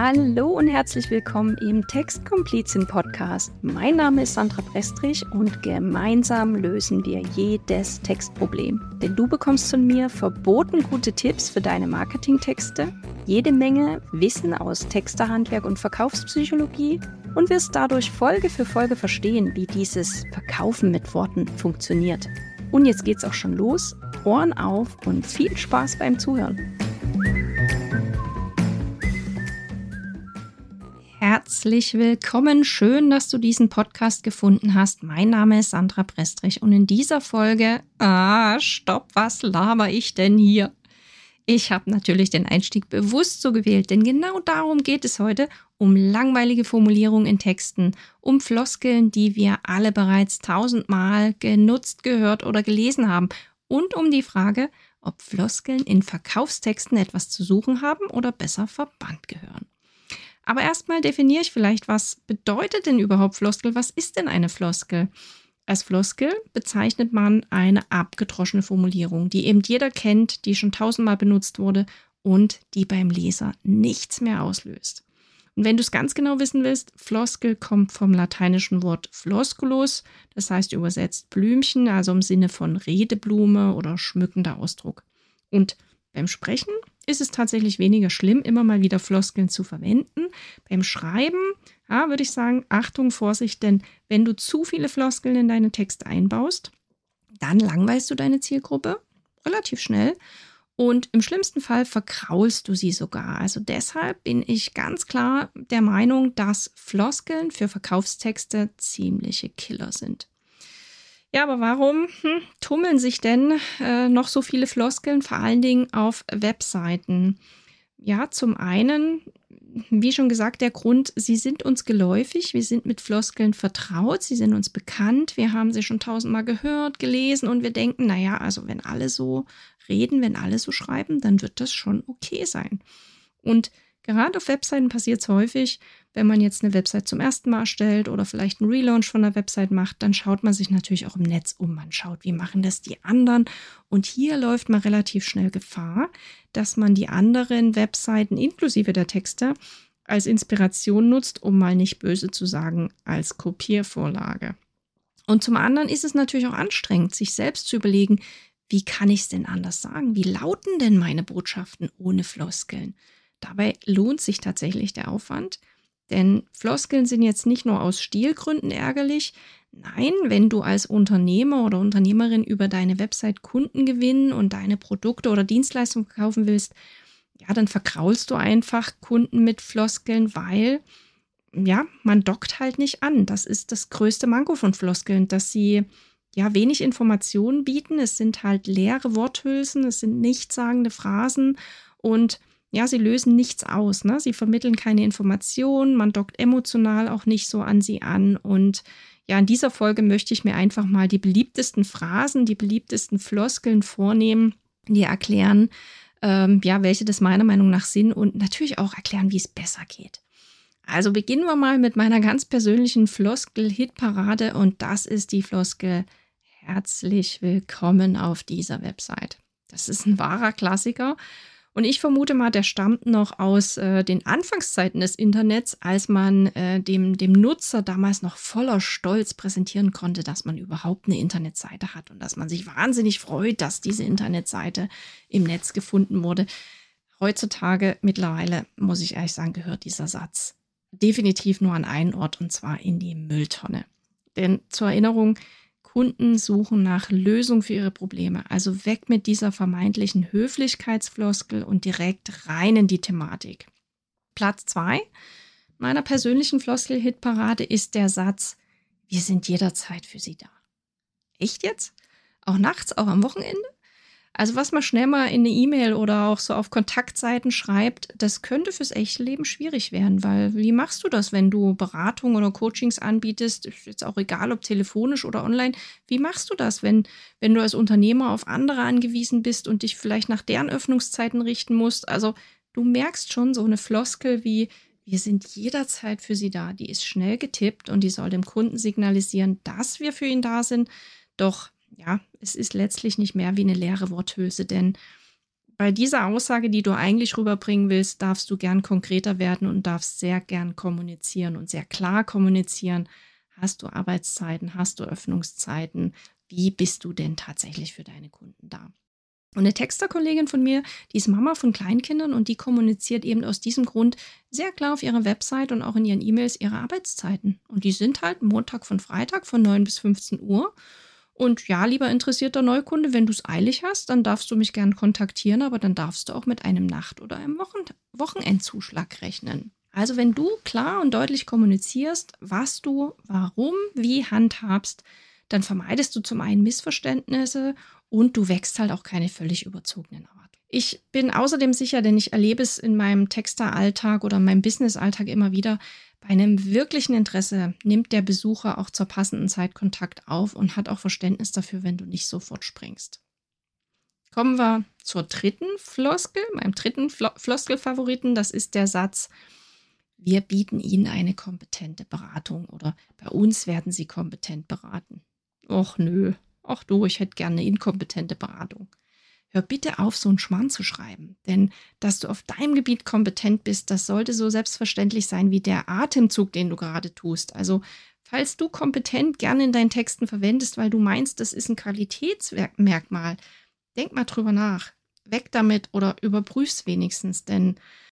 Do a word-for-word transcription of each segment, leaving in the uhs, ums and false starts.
Hallo und herzlich willkommen im Textkomplizin Podcast. Mein Name ist Sandra Prestrich und gemeinsam lösen wir jedes Textproblem. Denn du bekommst von mir verboten gute Tipps für deine Marketingtexte, jede Menge Wissen aus Texterhandwerk und Verkaufspsychologie und wirst dadurch Folge für Folge verstehen, wie dieses Verkaufen mit Worten funktioniert. Und jetzt geht's auch schon los. Ohren auf und viel Spaß beim Zuhören. Herzlich willkommen, schön, dass du diesen Podcast gefunden hast. Mein Name ist Sandra Prestrich und in dieser Folge, ah, stopp, was laber ich denn hier? Ich habe natürlich den Einstieg bewusst so gewählt, denn genau darum geht es heute, um langweilige Formulierungen in Texten, um Floskeln, die wir alle bereits tausendmal genutzt, gehört oder gelesen haben und um die Frage, ob Floskeln in Verkaufstexten etwas zu suchen haben oder besser verbannt gehören. Aber erstmal definiere ich vielleicht, was bedeutet denn überhaupt Floskel? Was ist denn eine Floskel? Als Floskel bezeichnet man eine abgedroschene Formulierung, die eben jeder kennt, die schon tausendmal benutzt wurde und die beim Leser nichts mehr auslöst. Und wenn du es ganz genau wissen willst, Floskel kommt vom lateinischen Wort flosculus, das heißt übersetzt Blümchen, also im Sinne von Redeblume oder schmückender Ausdruck. Und beim Sprechen ist es tatsächlich weniger schlimm, immer mal wieder Floskeln zu verwenden. Beim Schreiben, ja, würde ich sagen, Achtung, Vorsicht, denn wenn du zu viele Floskeln in deine Texte einbaust, dann langweilst du deine Zielgruppe relativ schnell und im schlimmsten Fall verkraulst du sie sogar. Also deshalb bin ich ganz klar der Meinung, dass Floskeln für Verkaufstexte ziemliche Killer sind. Ja, aber warum hm, tummeln sich denn äh, noch so viele Floskeln, vor allen Dingen auf Webseiten? Ja, zum einen, wie schon gesagt, der Grund, sie sind uns geläufig, wir sind mit Floskeln vertraut, sie sind uns bekannt, wir haben sie schon tausendmal gehört, gelesen und wir denken, naja, also wenn alle so reden, wenn alle so schreiben, dann wird das schon okay sein. Und gerade auf Webseiten passiert es häufig, wenn man jetzt eine Website zum ersten Mal erstellt oder vielleicht einen Relaunch von der Website macht, dann schaut man sich natürlich auch im Netz um. Man schaut, wie machen das die anderen. Und hier läuft man relativ schnell Gefahr, dass man die anderen Webseiten inklusive der Texte als Inspiration nutzt, um mal nicht böse zu sagen, als Kopiervorlage. Und zum anderen ist es natürlich auch anstrengend, sich selbst zu überlegen, wie kann ich es denn anders sagen? Wie lauten denn meine Botschaften ohne Floskeln? Dabei lohnt sich tatsächlich der Aufwand, denn Floskeln sind jetzt nicht nur aus Stilgründen ärgerlich. Nein, wenn du als Unternehmer oder Unternehmerin über deine Website Kunden gewinnen und deine Produkte oder Dienstleistungen verkaufen willst, ja, dann verkraulst du einfach Kunden mit Floskeln, weil ja, man dockt halt nicht an. Das ist das größte Manko von Floskeln, dass sie ja wenig Informationen bieten. Es sind halt leere Worthülsen, es sind nichtssagende Phrasen und ja, sie lösen nichts aus, ne? Sie vermitteln keine Informationen, man dockt emotional auch nicht so an sie an. Und ja, in dieser Folge möchte ich mir einfach mal die beliebtesten Phrasen, die beliebtesten Floskeln vornehmen, die erklären, ähm, ja, welche das meiner Meinung nach sind und natürlich auch erklären, wie es besser geht. Also beginnen wir mal mit meiner ganz persönlichen Floskel-Hitparade und das ist die Floskel Herzlich willkommen auf dieser Website. Das ist ein wahrer Klassiker. Und ich vermute mal, der stammt noch aus äh, den Anfangszeiten des Internets, als man äh, dem, dem Nutzer damals noch voller Stolz präsentieren konnte, dass man überhaupt eine Internetseite hat und dass man sich wahnsinnig freut, dass diese Internetseite im Netz gefunden wurde. Heutzutage, mittlerweile, muss ich ehrlich sagen, gehört dieser Satz definitiv nur an einen Ort und zwar in die Mülltonne. Denn zur Erinnerung, Kunden suchen nach Lösung für ihre Probleme. Also weg mit dieser vermeintlichen Höflichkeitsfloskel und direkt rein in die Thematik. Platz zwei meiner persönlichen Floskel-Hitparade ist der Satz, wir sind jederzeit für Sie da. Echt jetzt? Auch nachts, auch am Wochenende? Also was man schnell mal in eine E-Mail oder auch so auf Kontaktseiten schreibt, das könnte fürs echte Leben schwierig werden, weil wie machst du das, wenn du Beratung oder Coachings anbietest, ist jetzt auch egal, ob telefonisch oder online, wie machst du das, wenn, wenn du als Unternehmer auf andere angewiesen bist und dich vielleicht nach deren Öffnungszeiten richten musst? Also du merkst schon, so eine Floskel wie, wir sind jederzeit für Sie da, die ist schnell getippt und die soll dem Kunden signalisieren, dass wir für ihn da sind, doch ja, es ist letztlich nicht mehr wie eine leere Worthülse, denn Bei dieser Aussage, die du eigentlich rüberbringen willst, darfst du gern konkreter werden und darfst sehr gern kommunizieren und sehr klar kommunizieren. Hast du Arbeitszeiten? Hast du Öffnungszeiten? Wie bist du denn tatsächlich für deine Kunden da? Und eine Texterkollegin von mir, die ist Mama von Kleinkindern und die kommuniziert eben aus diesem Grund sehr klar auf ihrer Website und auch in ihren E-Mails ihre Arbeitszeiten. Und die sind halt Montag von Freitag von neun bis fünfzehn Uhr. Und ja, lieber interessierter Neukunde, wenn du es eilig hast, dann darfst du mich gern kontaktieren, aber dann darfst du auch mit einem Nacht- oder einem Wochen- Wochenendzuschlag rechnen. Also wenn du klar und deutlich kommunizierst, was du, warum, wie handhabst, dann vermeidest du zum einen Missverständnisse und du wächst halt auch keine völlig überzogenen Erwartungen. Ich bin außerdem sicher, denn ich erlebe es in meinem Texteralltag oder in meinem Businessalltag immer wieder, bei einem wirklichen Interesse nimmt der Besucher auch zur passenden Zeit Kontakt auf und hat auch Verständnis dafür, wenn du nicht sofort springst. Kommen wir zur dritten Floskel, meinem dritten Flo- Floskelfavoriten. Das ist der Satz: Wir bieten Ihnen eine kompetente Beratung oder bei uns werden Sie kompetent beraten. Och nö, ach du, ich hätte gerne eine inkompetente Beratung. Hör bitte auf, so einen Schmarrn zu schreiben, denn dass du auf deinem Gebiet kompetent bist, das sollte so selbstverständlich sein wie der Atemzug, den du gerade tust. Also, falls du kompetent gerne in deinen Texten verwendest, weil du meinst, das ist ein Qualitätsmerkmal, denk mal drüber nach. Weg damit oder überprüf's wenigstens, denn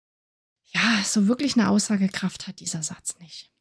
ja, so wirklich eine Aussagekraft hat dieser Satz nicht.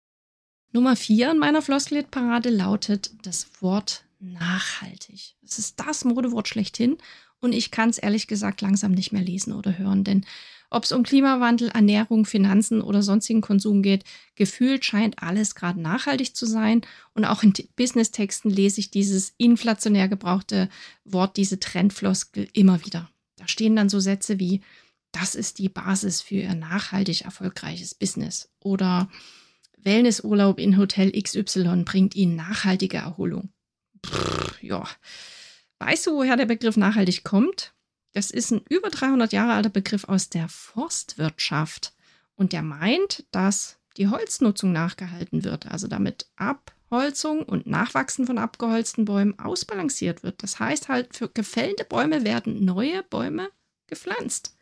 Nummer vier in meiner Floskelparade lautet das Wort nachhaltig. Es ist das Modewort schlechthin und ich kann es ehrlich gesagt langsam nicht mehr lesen oder hören, denn ob es um Klimawandel, Ernährung, Finanzen oder sonstigen Konsum geht, gefühlt scheint alles gerade nachhaltig zu sein und auch in Business-Texten lese ich dieses inflationär gebrauchte Wort, diese Trendfloskel immer wieder. Da stehen dann so Sätze wie: Das ist die Basis für Ihr nachhaltig erfolgreiches Business oder Wellnessurlaub in Hotel X Y bringt Ihnen nachhaltige Erholung. Pff, ja. Weißt du, woher der Begriff nachhaltig kommt? Das ist ein über dreihundert Jahre alter Begriff aus der Forstwirtschaft. Und der meint, dass die Holznutzung nachgehalten wird, also damit Abholzung und Nachwachsen von abgeholzten Bäumen ausbalanciert wird. Das heißt halt, für gefällende Bäume werden neue Bäume gepflanzt.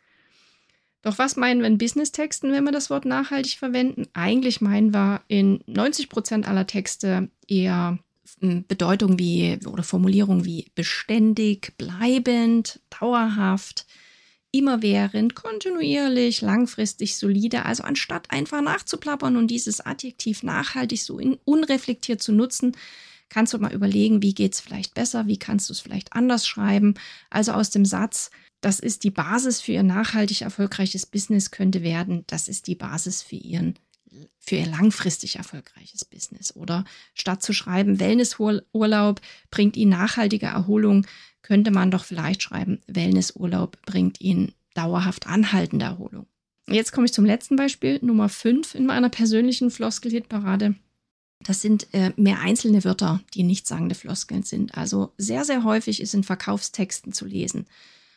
Doch was meinen wir in Business-Texten, wenn wir das Wort nachhaltig verwenden? Eigentlich meinen wir in neunzig Prozent aller Texte eher Bedeutung wie oder Formulierung wie beständig, bleibend, dauerhaft, immerwährend, kontinuierlich, langfristig, solide. Also anstatt einfach nachzuplappern und dieses Adjektiv nachhaltig so unreflektiert zu nutzen, kannst du mal überlegen, wie geht es vielleicht besser, wie kannst du es vielleicht anders schreiben. Also aus dem Satz: Das ist die Basis für Ihr nachhaltig erfolgreiches Business, könnte werden: Das ist die Basis für Ihren für Ihr langfristig erfolgreiches Business. Oder statt zu schreiben, Wellnessurlaub bringt Ihnen nachhaltige Erholung, könnte man doch vielleicht schreiben, Wellnessurlaub bringt Ihnen dauerhaft anhaltende Erholung. Jetzt komme ich zum letzten Beispiel, Nummer fünf in meiner persönlichen Floskel-Hitparade. Das sind äh, mehr einzelne Wörter, die nichtssagende Floskeln sind. Also sehr, sehr häufig ist in Verkaufstexten zu lesen: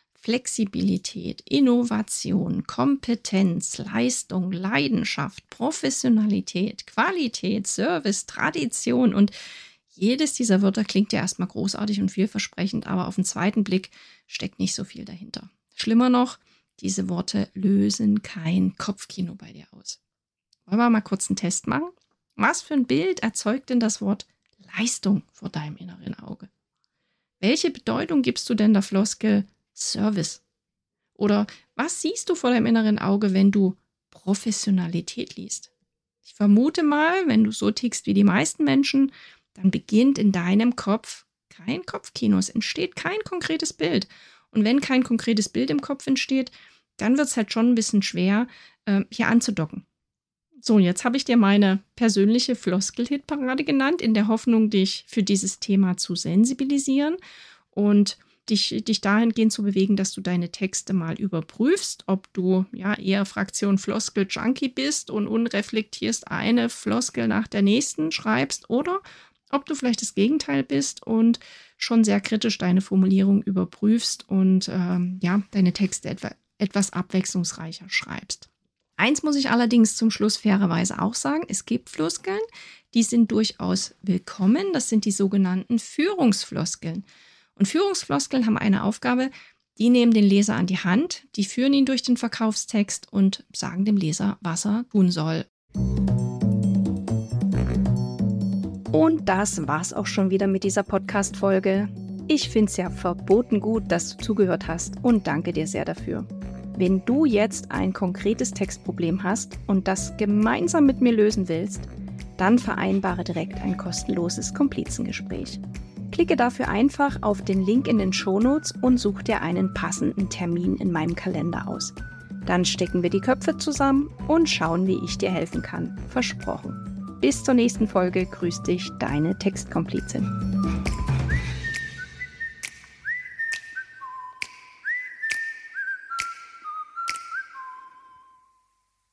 Flexibilität, Innovation, Kompetenz, Leistung, Leidenschaft, Professionalität, Qualität, Service, Tradition. Und jedes dieser Wörter klingt ja erstmal großartig und vielversprechend, aber auf den zweiten Blick steckt nicht so viel dahinter. Schlimmer noch, diese Worte lösen kein Kopfkino bei dir aus. Wollen wir mal kurz einen Test machen? Was für ein Bild erzeugt denn das Wort Leistung vor deinem inneren Auge? Welche Bedeutung gibst du denn der Floskel Service? Oder was siehst du vor deinem inneren Auge, wenn du Professionalität liest? Ich vermute mal, wenn du so tickst wie die meisten Menschen, dann beginnt in deinem Kopf kein Kopfkino. Es entsteht kein konkretes Bild. Und wenn kein konkretes Bild im Kopf entsteht, dann wird es halt schon ein bisschen schwer, äh, hier anzudocken. So, und jetzt habe ich dir meine persönliche Floskel-Hitparade genannt, in der Hoffnung, dich für dieses Thema zu sensibilisieren und Dich, dich dahingehend zu bewegen, dass du deine Texte mal überprüfst, ob du ja eher Fraktion Floskel-Junkie bist und unreflektierst eine Floskel nach der nächsten schreibst oder ob du vielleicht das Gegenteil bist und schon sehr kritisch deine Formulierung überprüfst und ähm, ja, deine Texte etwa, etwas abwechslungsreicher schreibst. Eins muss ich allerdings zum Schluss fairerweise auch sagen: Es gibt Floskeln, die sind durchaus willkommen. Das sind die sogenannten Führungsfloskeln. Und Führungsfloskeln haben eine Aufgabe, Die nehmen den Leser an die Hand, die führen ihn durch den Verkaufstext und sagen dem Leser, was er tun soll. Und das war's auch schon wieder mit dieser Podcast-Folge. Ich find's ja verboten gut, dass du zugehört hast und danke dir sehr dafür. Wenn du jetzt ein konkretes Textproblem hast und das gemeinsam mit mir lösen willst, dann vereinbare direkt ein kostenloses Komplizengespräch. Klicke dafür einfach auf den Link in den Shownotes und such dir einen passenden Termin in meinem Kalender aus. Dann stecken wir die Köpfe zusammen und schauen, wie ich dir helfen kann. Versprochen. Bis zur nächsten Folge. Grüß dich, deine Textkomplizin.